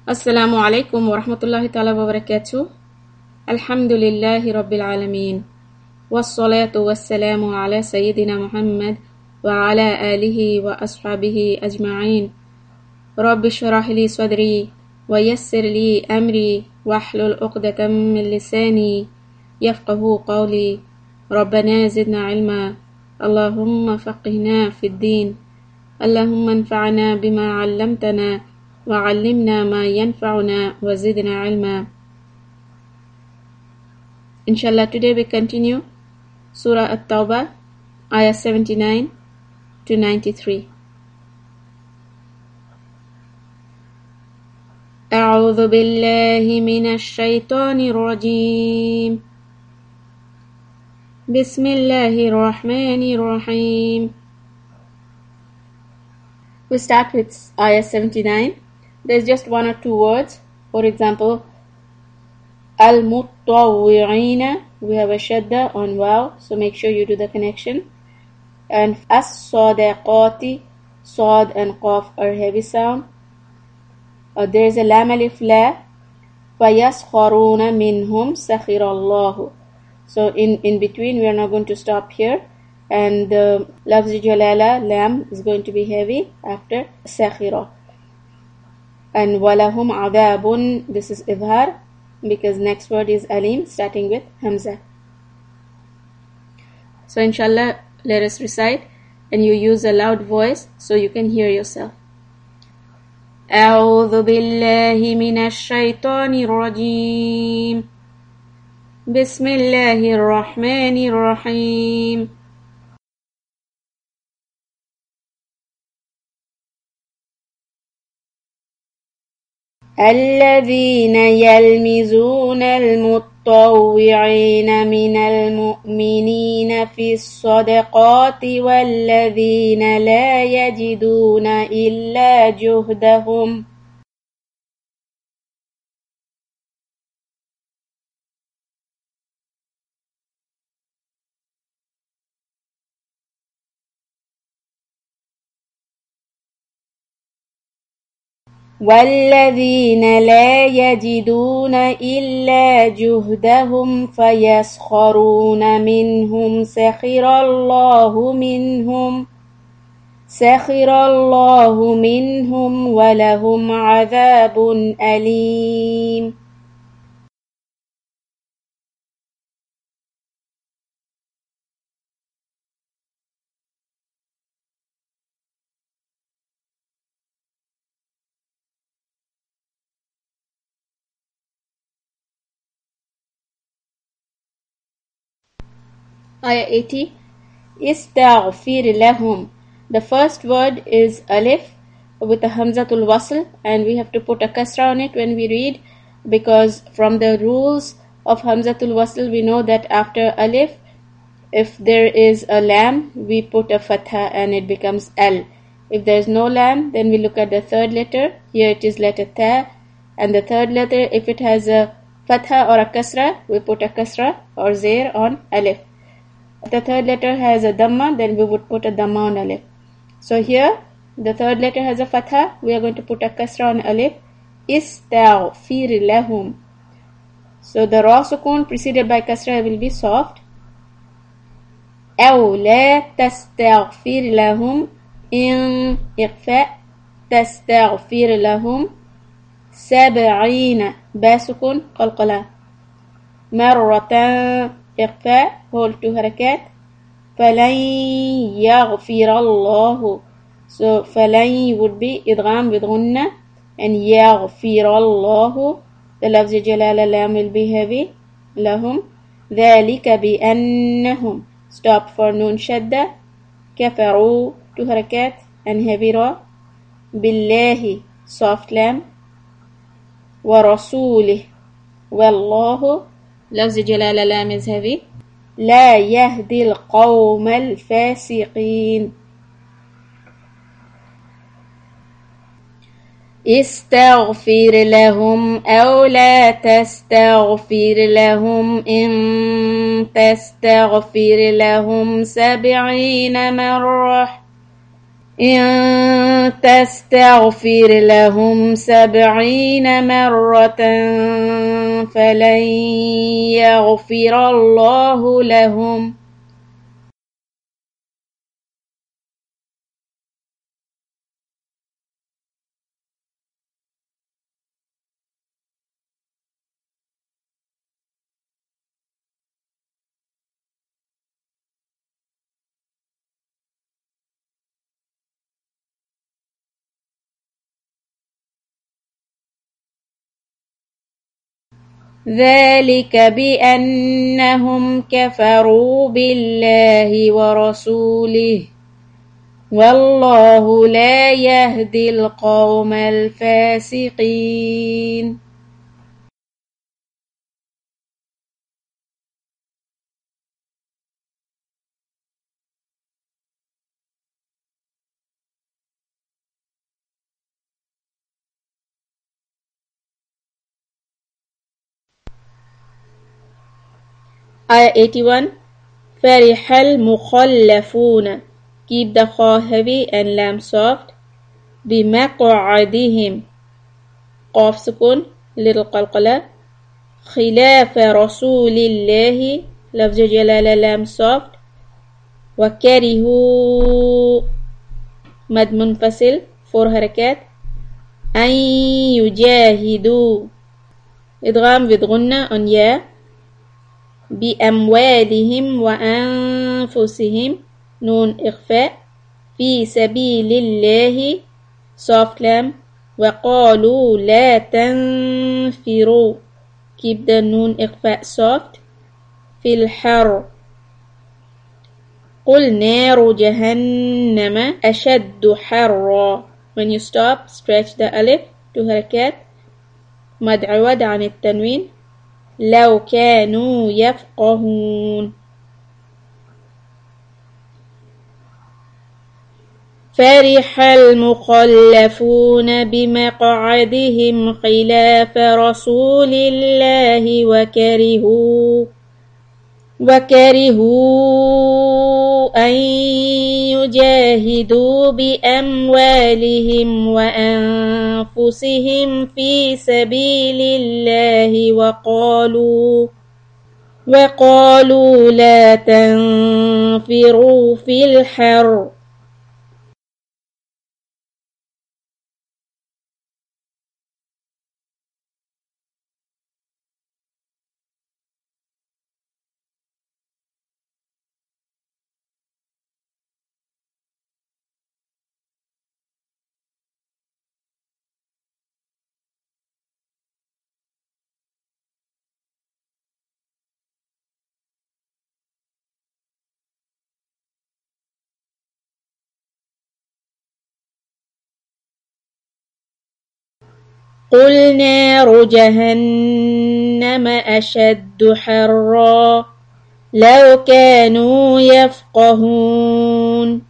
السلام عليكم ورحمة الله تعالى وبركاته. الحمد لله رب العالمين، والصلاة والسلام على سيدنا محمد وعلى آله وأصحابه أجمعين. رب اشرح لي صدري ويسر لي أمري واحلل عقدة من لساني يفقه قولي. ربنا زدنا علما، اللهم فقهنا في الدين، اللهم انفعنا بما علمتنا وعلمنا ما ينفعنا وزدنا علما. Inshallah, today we continue Surah At-Tawbah, Ayah 79 to 93. أعوذ بالله من الشيطان الرجيم. بسم الله الرحمن الرحيم. We start with Ayah 79. There's just one or two words. For example, Al-Mutawwi'ina, we have a shadda on waw, so make sure you do the connection. And As-Sadaqati, Sad and Qaf are heavy sound. There's a Lam Alif La, فَيَسْخَرُونَ مِنْهُمْ سَخِرَ اللَّهُ. So in between we are not going to stop here. And the Lafz Jalala, Lam, is going to be heavy after Sakhira. And Walahum Adabun, this is Idhar, because next word is Alim, starting with Hamza. So inshallah, let us recite, and you use a loud voice so you can hear yourself. أعوذ بالله من الشيطان الرجيم. بسم الله الرحمن الرحيم. الذين يلمزون المتطوعين من المؤمنين في الصدقات والذين لا يجدون إلا جهدهم فيسخرون منهم سخر الله منهم ولهم عذاب أليم. Ayah 80. Istaghfir lahum. The first word is alif with a hamzatul wasl, and we have to put a kasra on it when we read, because from the rules of hamzatul wasl we know that after alif, if there is a lam, we put a fatha and it becomes al. If there is no lam, then we look at the third letter. Here it is letter ta, and the third letter, if it has a fatha or a kasra, we put a kasra or zair on alif. If the third letter has a dhamma, then we would put a dhamma on alif. So here, the third letter has a fatha, we are going to put a kasra on alif. Istaghfir lahum. So the ra sukun preceded by kasra will be soft. أو لا تستغفر لهم إن إخفاء تستغفر لهم 70 باسكن قلقلة مرة إخفاء hold 2 حركات فلن يغفر الله. So فلن would be إدغام بغنة, and يغفر الله the لفظ جلالة لام will be heavy لهم. ذلك بأنهم stop for nun shadda كفروا 2 حركات and heavy ra. بالله soft lam. ورسوله والله لفظ جلالة لام is heavy. لا يهدي القوم الفاسقين. استغفر لهم أو لا تستغفر لهم إن تستغفر لهم 70 مرة إن تستغفر لهم 70 مرة فلن يغفر الله لهم. ذلك بأنهم كفروا بالله ورسوله والله لا يهدي القوم الفاسقين. Ayah 81. فرح المخلفون. Keep the kha heavy and lam soft. بمقعدهم. قاف سكون little قلقلة. خلاف رسول الله. لفظ جلالة لام soft. وكرهوا مد منفصل 4 حركات. أن يجاهدوا إدغام بغنة on يا. بأموالهم وأنفسهم نون إخفاء. في سبيل الله soft lam. وقالوا لا تنفروا keep the نون إخفاء soft. في الحر. قل نار جهنم أشد حرا. when you stop stretch the ألف 2 حركات. مد عوض عن التنوين. لو كانوا يفقهون. فرح المخلفون بمقعدهم خلاف رسول الله وكرهوا أن يجاهدوا بأموالهم وأنفسهم في سبيل الله وقالوا لا تنفروا في الحر. قل نار جهنم أشد حرا لو كانوا يفقهون.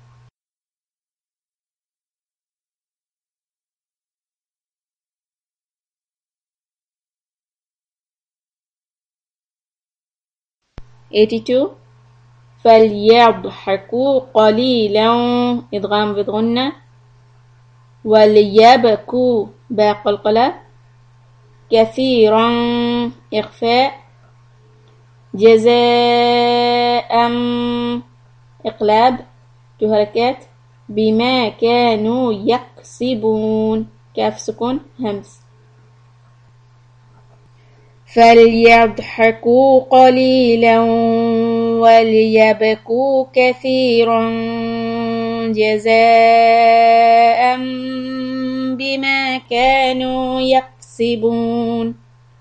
فليضحكوا قليلا إدغام بغنة. وليبكوا باقلقلة. كثيرا إخفاء. جزاء إقلاب 2 حركات. بما كانوا يكسبون كاف سكون همس. فليضحكوا قليلا وليبكوا كثيرا جزاء بما كانوا يكسبون.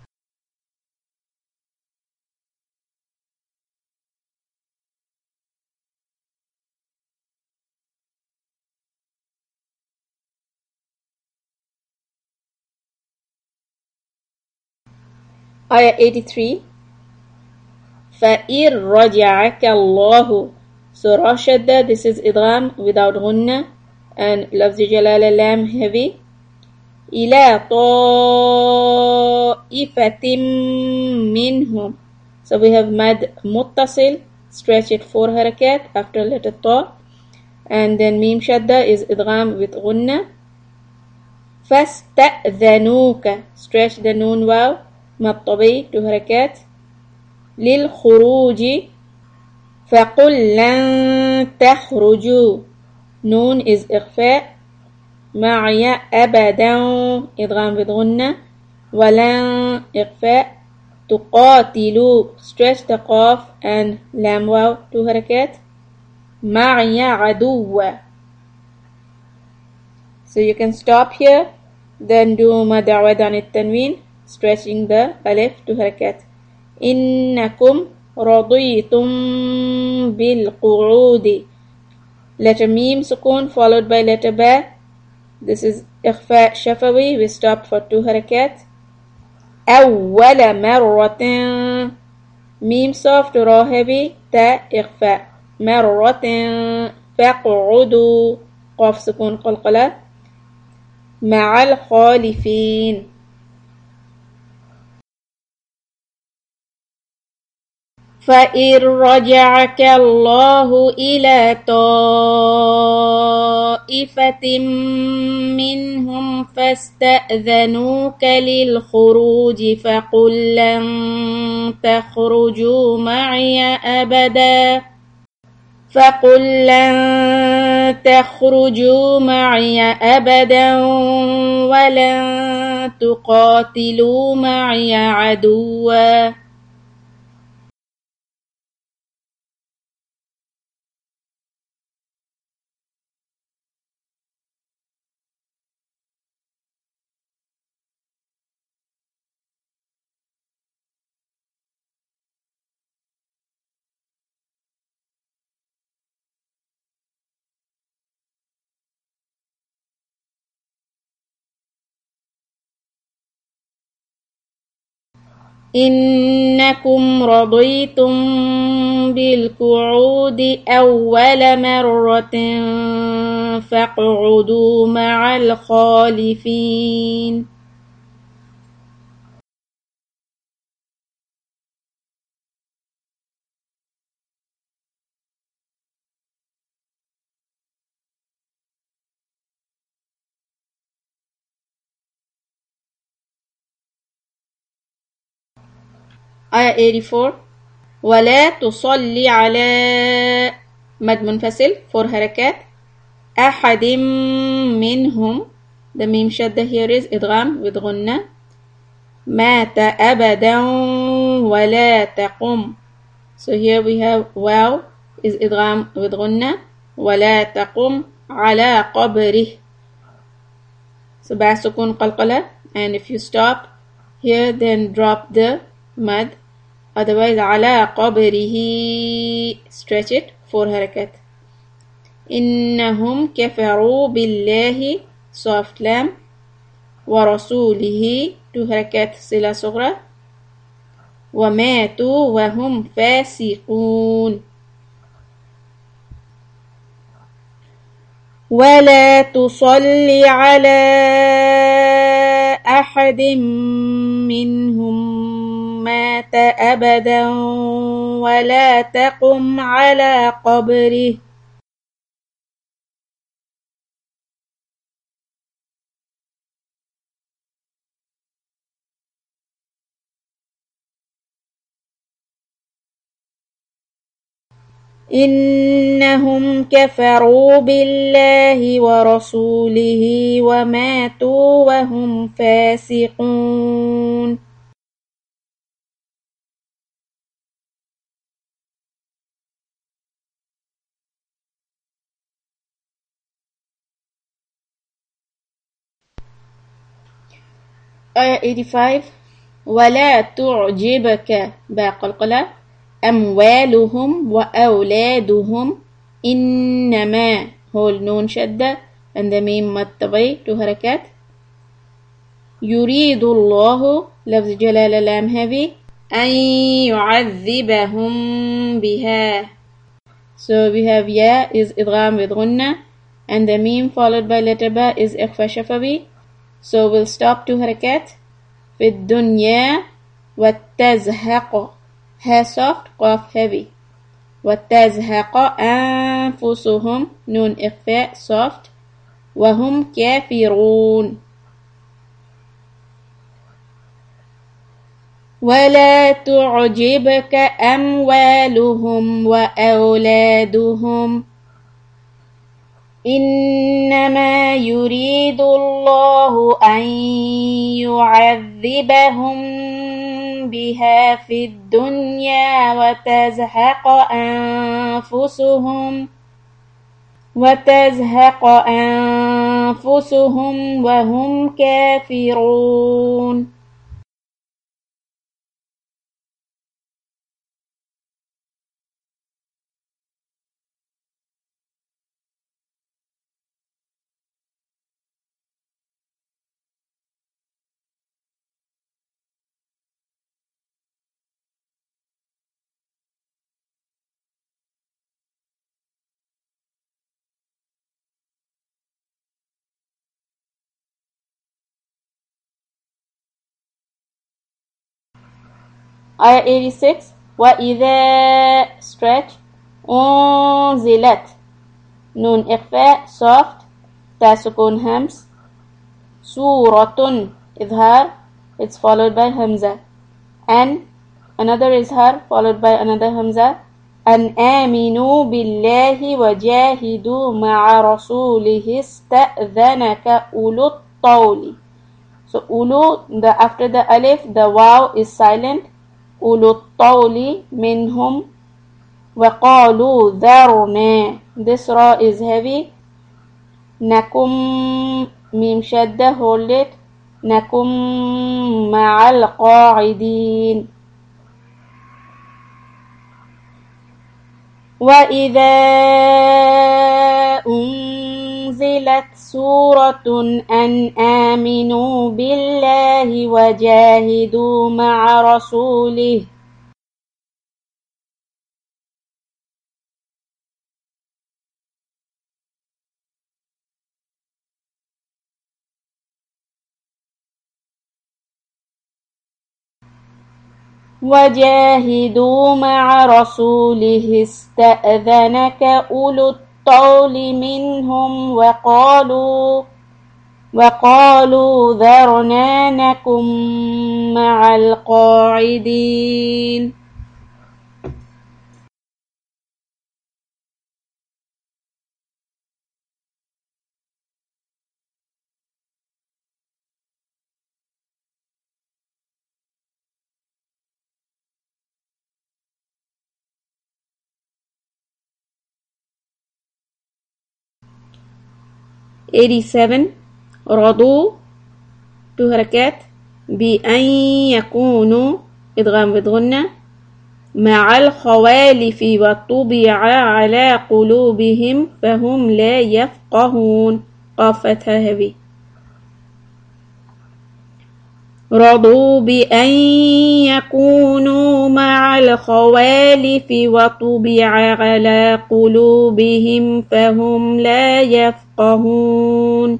Ayah 83. فَإِنْ رَجَعَكَ اللَّهُ. So Rashada, this is idgham without ghunna and lafz jalala lam heavy. إِلَى طَائِفَةٍ مِّنْهُمْ. So we have mad muttasil, stretch it 4 harakat after letter ta. and then mim shadda is idgham with gunna. فاستأذنوك stretch the noon واو مد طبيعي to حركات. للخروج فقل لن تخرجوا نون is إخفاء معي أبدا إدغام بغنة ولن إخفاء. تقاتلوا stretch the قاف and لام واو to حركات. معي عدو. So you can stop here, then do مد عوض عن التنوين stretching the ألف to حركات. إنكم رضيتم بالقعود letter ميم سكون followed by letter با. This is إخفاء شفوي. We stop for 2 حركات. أول مرة ميم soft را heavy تا إخفاء مرة. فاقعدوا قاف سكون قلقلة مع الخالفين. فإن رجعك الله إلى طائفة منهم فاستأذنوك للخروج فقل لن تخرجوا معي أبدا ولن تقاتلوا معي عدوا. إنكم رضيتم بالقعود أول مرة فاقعدوا مع الخالفين. آية 84 ولا تصلي على مد منفصل 4 حركات أحد منهم. The meme shadda here is إدغام with غنة. مات أبدا ولا تقم. So here we have واو is إدغام with غنة ولا تقم على قبره. So با سكون قلقلة and if you stop here then drop the mad. Otherwise على قبره stretch it 4 حركات. إنهم كفروا بالله soft لام ورسوله 2 حركات صلة صغرى. وماتوا وهم فاسقون. ولا تصل على أحد منهم مات أبدا ولا تقم على قبره. إنهم كفروا بالله ورسوله وماتوا وهم فاسقون. آية 85 ولا تعجبك باقلقلة أموالهم وأولادهم إنما هو النون شدة and the ميم مد طبيعي 2 حركات. يريد الله لفظ جلالة لام heavy أن يعذبهم بها. So we have يا is إدغام with غنة and the meme followed by letter با is إخفاء شفوي. So we'll stop 2 حركات. في الدنيا وتزهق ها soft قاف heavy وتزهق أنفسهم نون إخفاء soft وهم كافرون. ولا تعجبك أموالهم وأولادهم إنما يريد الله أن يعذبهم بها في الدنيا وتزهق أنفسهم وهم كافرون. Ayah 86 وإذا stretch أنزلت نون إخفاء soft تسكون همس سورة إظهار it's followed by همزة and another إظهار followed by another همزة أن آمنوا بالله وجاهدوا مع رسوله استأذنك أولو الطول. So ulu, after the alif, the waw is silent. Ulu الطول منهم وقالوا ذرنا. This ra is heavy. نكم ميم شدة hold it. نكم مع القاعدين. وإذا أنزلت سورة أن آمنوا بالله وجاهدوا مع رسوله استأذنك أولو الطول منهم وقالوا ذرنا نكن مع القاعدين. رضوا 2 حركات بأن يكونوا إدغام بغنة مع الخوالف وطبع على قلوبهم فهم لا يفقهون قاف فتحة heavy. رضوا بأن يكونوا مع الخوالف وطبع على قلوبهم فهم لا يفقهون.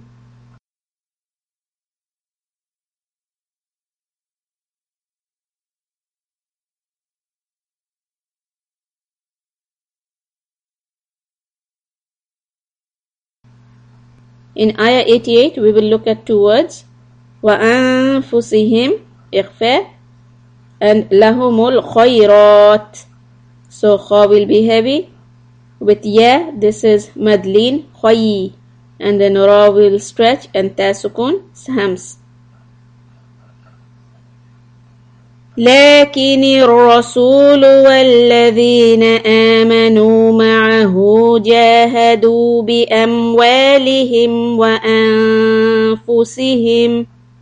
In Ayah 88 we will look at 2 words وأنفسهم إخفاء and لهم الخيرات. So kha will be heavy. With ya, this is madlin khoyi, and then ra will stretch and ta sukun hams. لكن الرسول والذين آمنوا معه جاهدوا بأموالهم وأنفسهم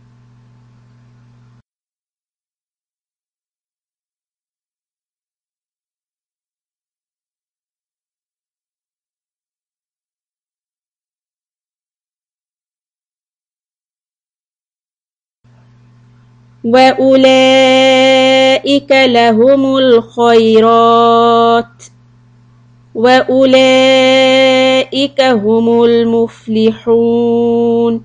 وأولئك لهم الخيرات وأولئك هم المفلحون.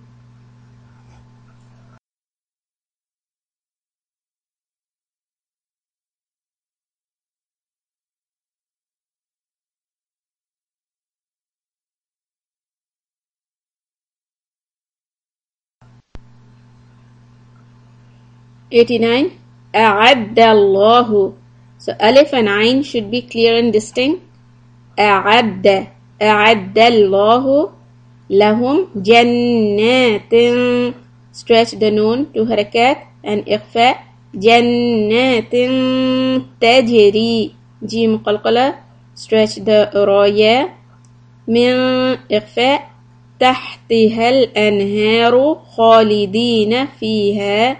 89. أعد الله. So alif and ain should be clear and distinct. أعد الله لهم جنات. Stretch the noon to harakat and إخفاء. جنات تجري. جيم قلقلة. Stretch the رايا من إخفاء. تحتها الأنهار خالدين فيها.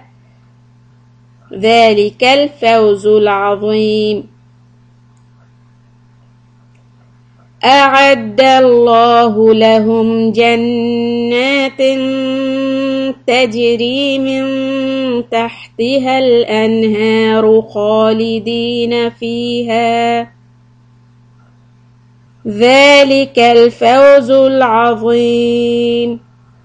ذلك الفوز العظيم. أعد الله لهم جنات تجري من تحتها الأنهار خالدين فيها. ذلك الفوز العظيم.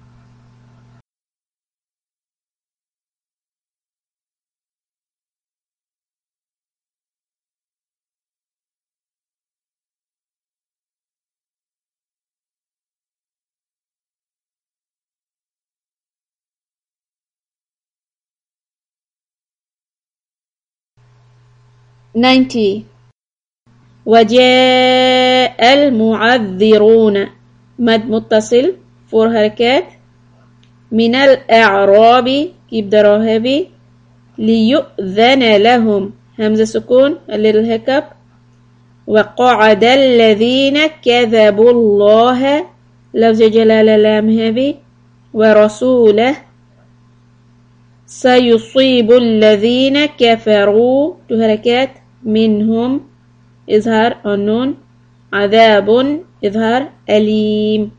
وجاء المعذرون. مد متصل 4 حركات. من الأعراب keep the raw heavy. ليؤذن لهم همزة سكون a little hiccup. وقعد الذين كذبوا الله لفظ جلالة لام heavy. ورسوله. سيصيب الذين كفروا 2 حركات منهم إظهار النون. عذاب إظهار أليم.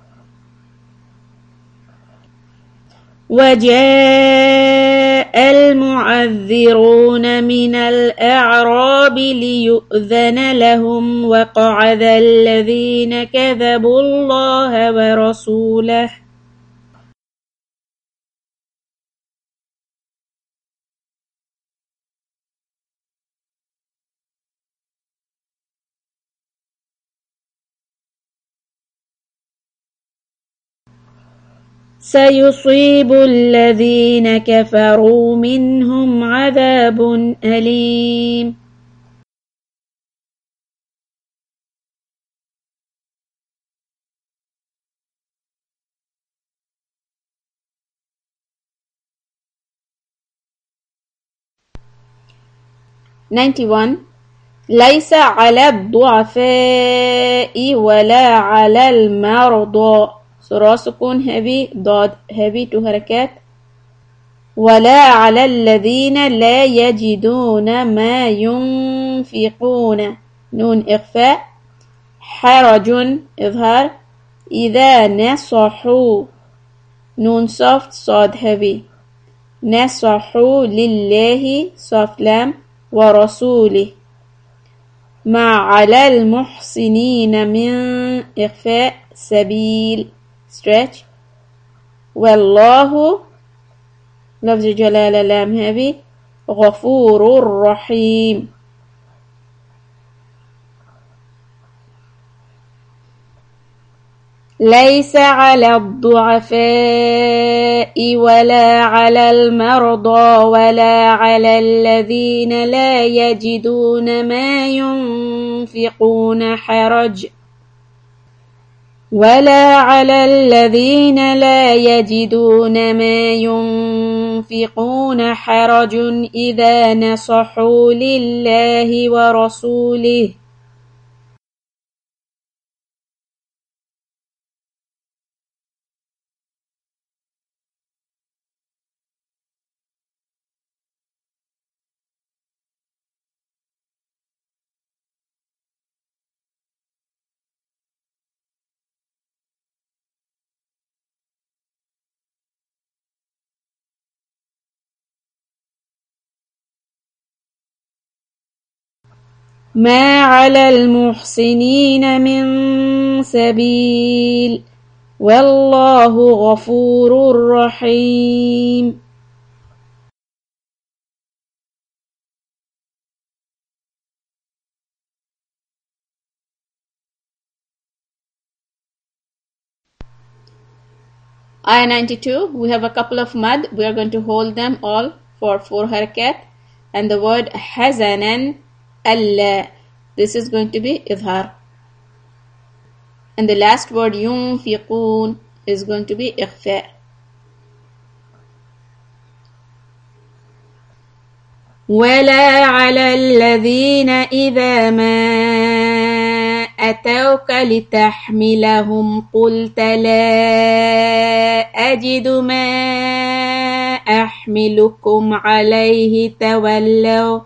وجاء المعذرون من الأعراب ليؤذن لهم. وقعد الذين كذبوا الله ورسوله. سيصيب الذين كفروا منهم عذاب أليم. ليس على الضعفاء ولا على المرضى. سورة سكون heavy ضاد heavy 2 حركات. ولا على الذين لا يجدون ما ينفقون نون إخفاء. حرج إظهار. إذا نصحوا نون soft صاد heavy. نصحوا لله soft لام ورسوله. ما على المحسنين من إخفاء سبيل stretch. والله لفظ جلالة لام heavy. غفور رحيم. ليس على الضعفاء ولا على المرضى ولا على الذين لا يجدون ما ينفقون حرج. ولا على الذين لا يجدون ما ينفقون حرج إذا نصحوا لله ورسوله. ما على المحسنين من سبيل والله غفور رحيم. Ayah 92, we have a couple of mad. We are going to hold them all for 4 harakat. And the word حزنا ألا, this is going to be إظهار. And the last word ينفقون is going to be إخفاء. ولا على الذين إذا ما أتوك لتحملهم قلت لا أجد ما أحملكم عليه تولوا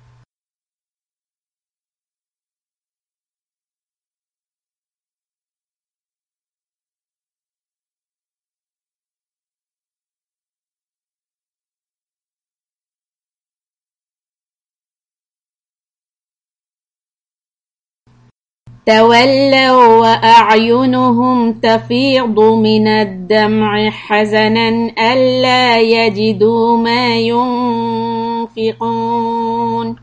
وأعينهم تفيض من الدمع حزنا ألا يجدوا ما ينفقون.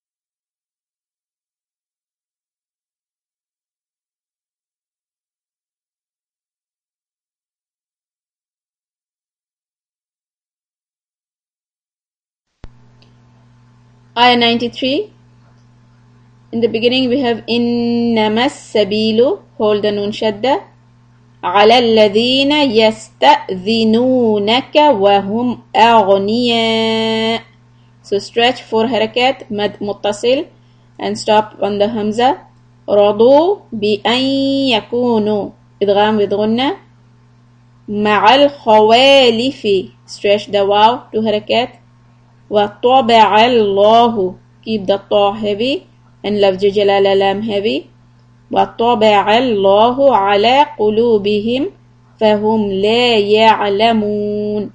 Ayah 93. In the beginning we have إنما السبيل, hold the nun shadda, على الذين يستأذنونك وهم أغنياء. So stretch 4 harakat, mad muttasil, and stop on the hamza. رضوا بأن يكونوا, إدغام with غنة, مع الخوالف, stretch the waw 2 harakat. وطبع الله, keep the ta heavy and lafz jalala lam heavy. وطبع الله على قلوبهم فهم لا يعلمون.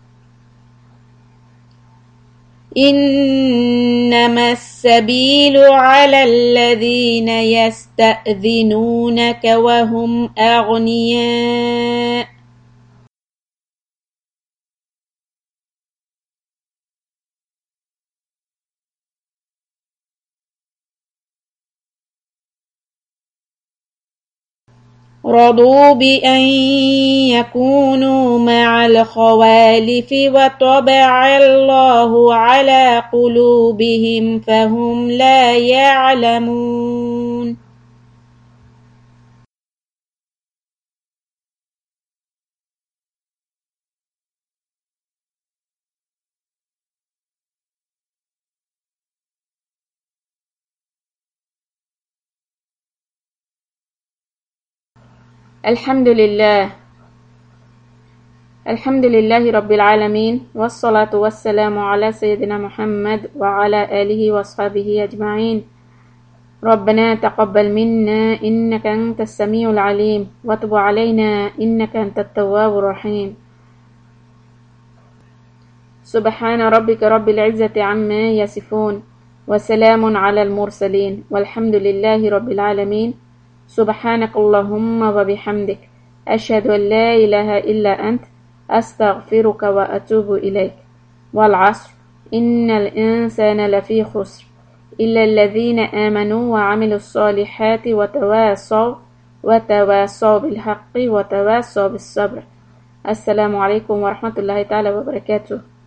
إنما السبيل على الذين يستأذنونك وهم أغنياء. رضوا بأن يكونوا مع الخوالف وطبع الله على قلوبهم فهم لا يعلمون. الحمد لله رب العالمين، والصلاة والسلام على سيدنا محمد وعلى آله وأصحابه أجمعين. ربنا تقبل منا إنك أنت السميع العليم، وتب علينا إنك أنت التواب الرحيم. سبحان ربك رب العزة عما يصفون، وسلام على المرسلين، والحمد لله رب العالمين. سبحانك اللهم وبحمدك، أشهد أن لا إله إلا أنت، أستغفرك وأتوب إليك. والعصر إن الإنسان لفي خسر إلا الذين آمنوا وعملوا الصالحات وتواصوا بالحق وتواصوا بالصبر. السلام عليكم ورحمة الله تعالى وبركاته.